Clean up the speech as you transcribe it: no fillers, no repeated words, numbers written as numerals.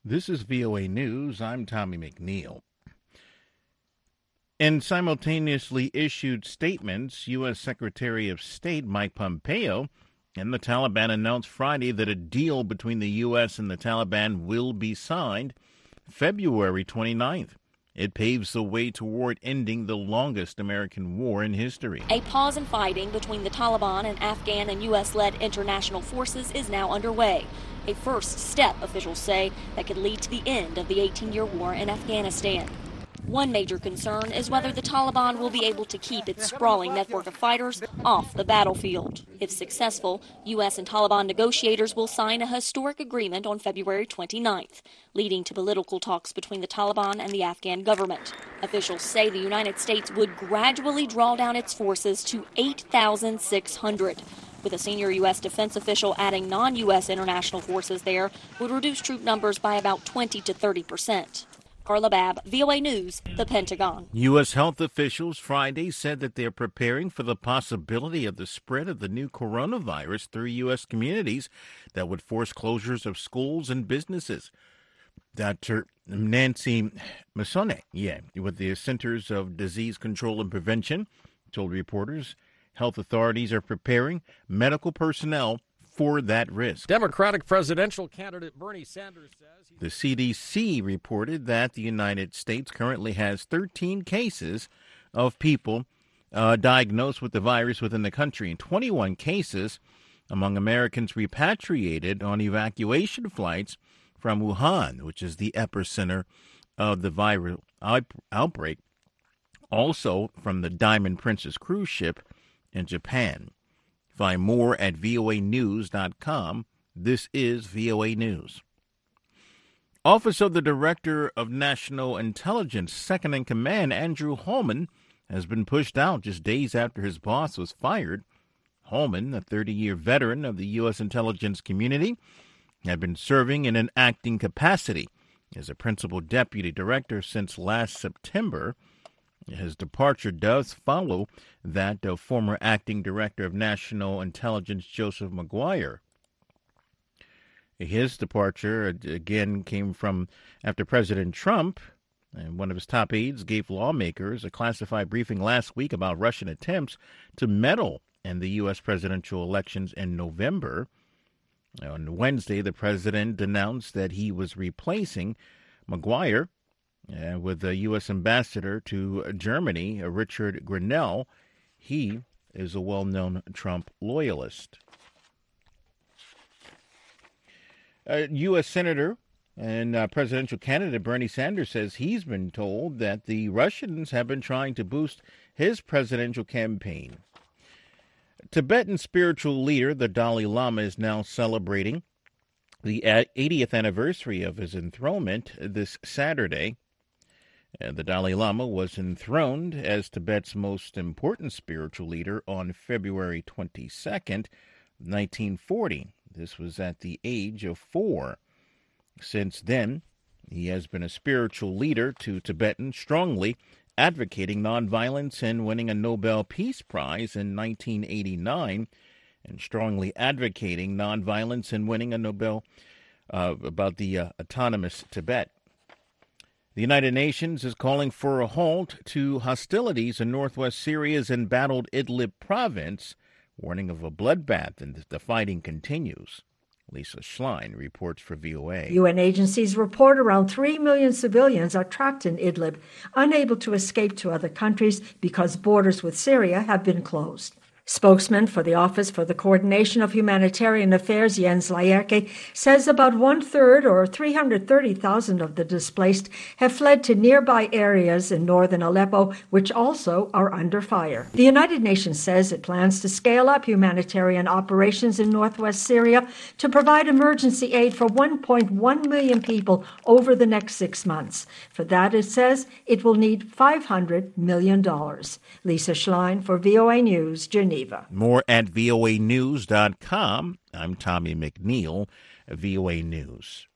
This is VOA News. I'm Tommy McNeil. In simultaneously issued statements, U.S. Secretary of State Mike Pompeo and the Taliban announced Friday that a deal between the U.S. and the Taliban will be signed February 29th. It paves the way toward ending the longest American war in history. A pause in fighting between the Taliban and Afghan and U.S.-led international forces is now underway. A first step, officials say, that could lead to the end of the 18-year war in Afghanistan. One major concern is whether the Taliban will be able to keep its sprawling network of fighters off the battlefield. If successful, U.S. and Taliban negotiators will sign a historic agreement on February 29th, leading to political talks between the Taliban and the Afghan government. Officials say the United States would gradually draw down its forces to 8,600. With a senior U.S. defense official adding non-U.S. international forces there would reduce troop numbers by about 20 to 30%. Carla Babb, VOA News, the Pentagon. U.S. health officials Friday said that they're preparing for the possibility of the spread of the new coronavirus through U.S. communities that would force closures of schools and businesses. Dr. Nancy Messonnier, with the Centers of Disease Control and Prevention, told reporters health authorities are preparing medical personnel for that risk. Democratic presidential candidate Bernie Sanders says the CDC reported that the United States currently has 13 cases of people diagnosed with the virus within the country, and 21 cases among Americans repatriated on evacuation flights from Wuhan, which is the epicenter of the viral outbreak, also from the Diamond Princess cruise ship in Japan. Find more at voanews.com. This is VOA News. Office of the Director of National Intelligence, Second in Command, Andrew Holman, has been pushed out just days after his boss was fired. Holman, a 30-year veteran of the U.S. intelligence community, had been serving in an acting capacity as a principal deputy director since last September. His departure does follow that of former acting director of national intelligence, Joseph Maguire. His departure, again, came from after President Trump and one of his top aides gave lawmakers a classified briefing last week about Russian attempts to meddle in the U.S. presidential elections in November. On Wednesday, the president announced that he was replacing Maguire with the U.S. ambassador to Germany, Richard Grenell. He is a well-known Trump loyalist. U.S. Senator and presidential candidate Bernie Sanders says he's been told that the Russians have been trying to boost his presidential campaign. Tibetan spiritual leader, the Dalai Lama, is now celebrating the 80th anniversary of his enthronement this Saturday. The Dalai Lama was enthroned as Tibet's most important spiritual leader on February 22nd, 1940. This was at the age of 4. Since then, he has been a spiritual leader to Tibetans, strongly advocating nonviolence and winning a Nobel Peace Prize in 1989, and strongly advocating nonviolence and winning a Nobel about the autonomous Tibet. The United Nations is calling for a halt to hostilities in northwest Syria's embattled Idlib province, warning of a bloodbath, and the fighting continues. Lisa Schlein reports for VOA. UN agencies report around 3 million civilians are trapped in Idlib, unable to escape to other countries because borders with Syria have been closed. Spokesman for the Office for the Coordination of Humanitarian Affairs, Jens Laerke, says about one-third, or 330,000 of the displaced, have fled to nearby areas in northern Aleppo, which also are under fire. The United Nations says it plans to scale up humanitarian operations in northwest Syria to provide emergency aid for 1.1 million people over the next 6 months. For that, it says it will need $500 million. Lisa Schlein for VOA News, Geneva. More at voanews.com. I'm Tommy McNeil, VOA News.